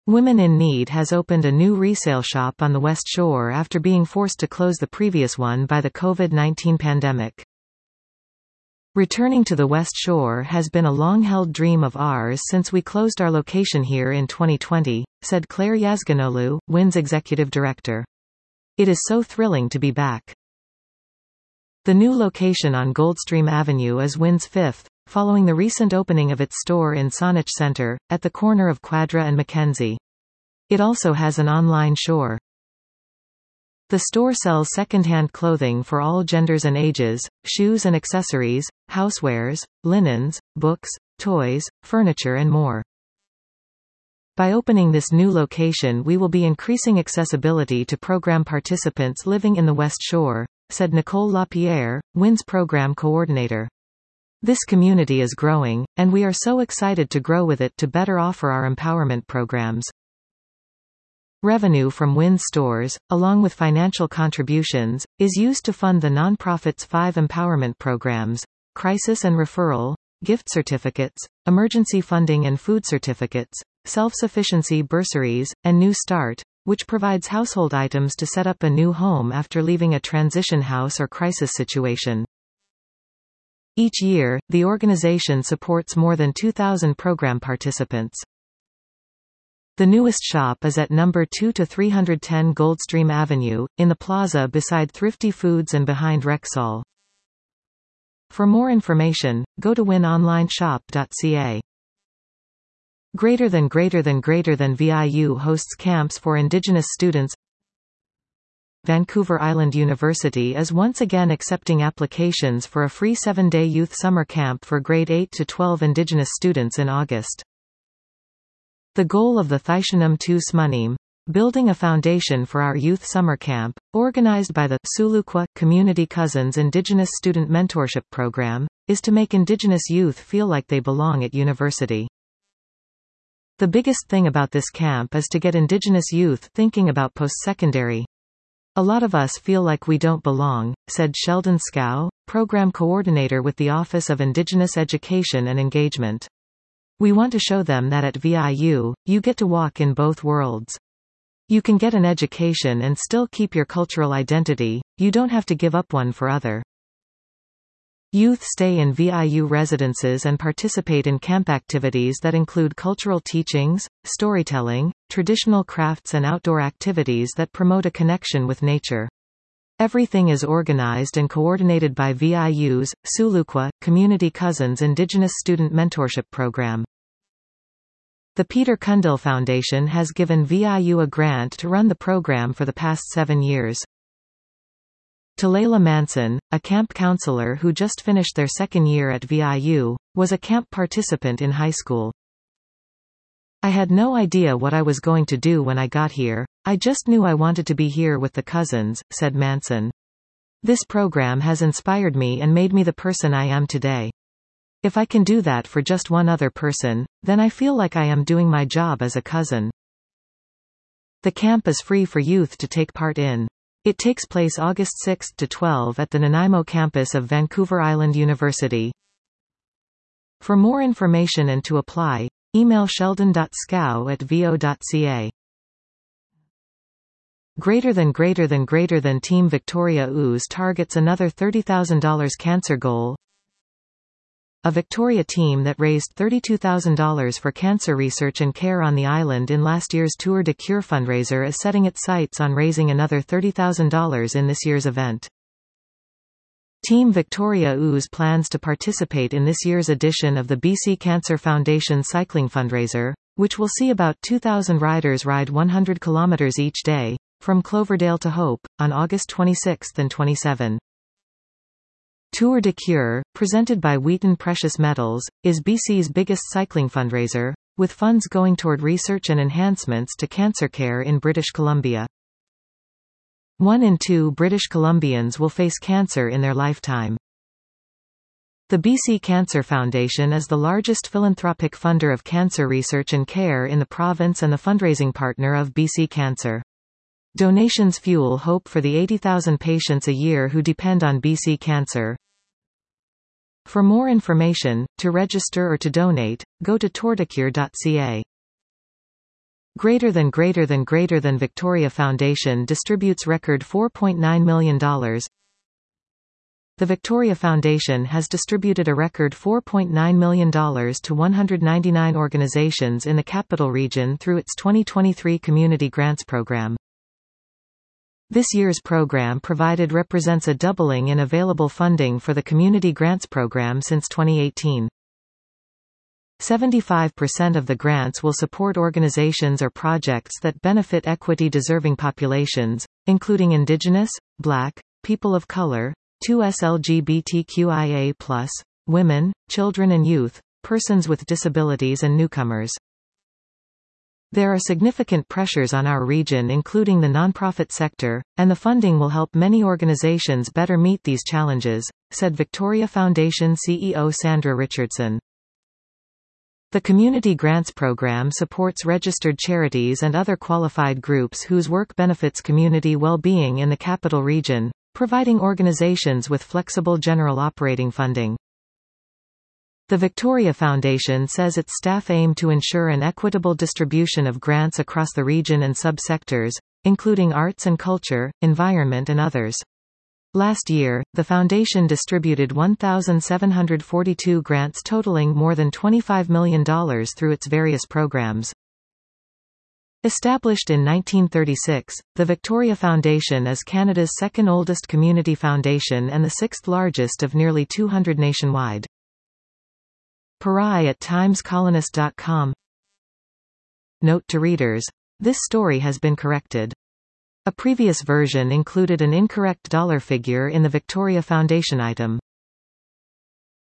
Women in Need has opened a new resale shop on the West Shore after being forced to close the previous one by the COVID-19 pandemic. Returning to the West Shore has been a long-held dream of ours since we closed our location here in 2020, said Claire Yazganoglu, WIN's executive director. It is so thrilling to be back. The new location on Goldstream Avenue is WIN's fifth, following the recent opening of its store in Saanich Center, at the corner of Quadra and Mackenzie. It also has an online shore. The store sells second-hand clothing for all genders and ages, shoes and accessories, housewares, linens, books, toys, furniture and more. By opening this new location we will be increasing accessibility to program participants living in the West Shore, said Nicole Lapierre, WIN's program coordinator. This community is growing, and we are so excited to grow with it to better offer our empowerment programs. Revenue from WIN stores, along with financial contributions, is used to fund the nonprofit's 5 empowerment programs: crisis and referral, gift certificates, emergency funding and food certificates, self-sufficiency bursaries, and New Start, which provides household items to set up a new home after leaving a transition house or crisis situation. Each year, the organization supports more than 2,000 program participants. The newest shop is at number 2 to 310 Goldstream Avenue, in the plaza beside Thrifty Foods and behind Rexall. For more information, go to winonlineshop.ca. Greater than VIU hosts camps for Indigenous students. Vancouver Island University is once again accepting applications for a free 7-day youth summer camp for grade 8 to 12 Indigenous students in August. The goal of the Thaishanam Tu Smunim, building a foundation for our youth summer camp, organized by the Sulukwa Community Cousins Indigenous Student Mentorship Program, is to make Indigenous youth feel like they belong at university. The biggest thing about this camp is to get Indigenous youth thinking about post-secondary. A lot of us feel like we don't belong, said Sheldon Scow, program coordinator with the Office of Indigenous Education and Engagement. We want to show them that at VIU, you get to walk in both worlds. You can get an education and still keep your cultural identity, you don't have to give up one for other. Youth stay in VIU residences and participate in camp activities that include cultural teachings, storytelling, traditional crafts and outdoor activities that promote a connection with nature. Everything is organized and coordinated by VIU's Sulukwa Community Cousins Indigenous Student Mentorship Program. The Peter Cundill Foundation has given VIU a grant to run the program for the past 7 years. Talayla Manson, a camp counselor who just finished their 2nd year at VIU, was a camp participant in high school. I had no idea what I was going to do when I got here, I just knew I wanted to be here with the cousins, said Manson. This program has inspired me and made me the person I am today. If I can do that for just one other person, then I feel like I am doing my job as a cousin. The camp is free for youth to take part in. It takes place August 6 to 12 at the Nanaimo campus of Vancouver Island University. For more information and to apply, email sheldon.scow@vo.ca. Greater than Team Victoria Ooze targets another $30,000 cancer goal. A Victoria team that raised $32,000 for cancer research and care on the island in last year's Tour de Cure fundraiser is setting its sights on raising another $30,000 in this year's event. Team Victoria Ooze plans to participate in this year's edition of the BC Cancer Foundation cycling fundraiser, which will see about 2,000 riders ride 100 kilometers each day, from Cloverdale to Hope, on August 26 and 27. Tour de Cure, presented by Wheaton Precious Metals, is BC's biggest cycling fundraiser, with funds going toward research and enhancements to cancer care in British Columbia. 1 in 2 British Columbians will face cancer in their lifetime. The BC Cancer Foundation is the largest philanthropic funder of cancer research and care in the province and the fundraising partner of BC Cancer. Donations fuel hope for the 80,000 patients a year who depend on BC Cancer. For more information, to register or to donate, go to tourdecure.ca. Greater than Victoria Foundation distributes record $4.9 million. The Victoria Foundation has distributed a record $4.9 million to 199 organizations in the Capital Region through its 2023 Community Grants Program. This year's program provided represents a doubling in available funding for the Community Grants Program since 2018. 75% of the grants will support organizations or projects that benefit equity-deserving populations, including Indigenous, Black, people of color, 2S LGBTQIA+, women, children and youth, persons with disabilities and newcomers. There are significant pressures on our region including the nonprofit sector, and the funding will help many organizations better meet these challenges, said Victoria Foundation CEO Sandra Richardson. The Community Grants Program supports registered charities and other qualified groups whose work benefits community well-being in the Capital Region, providing organizations with flexible general operating funding. The Victoria Foundation says its staff aim to ensure an equitable distribution of grants across the region and sub-sectors, including arts and culture, environment and others. Last year, the Foundation distributed 1,742 grants totaling more than $25 million through its various programs. Established in 1936, the Victoria Foundation is Canada's second oldest community foundation and the sixth largest of nearly 200 nationwide. Parai at timescolonist.com. Note to readers. This story has been corrected. A previous version included an incorrect dollar figure in the Victoria Foundation item.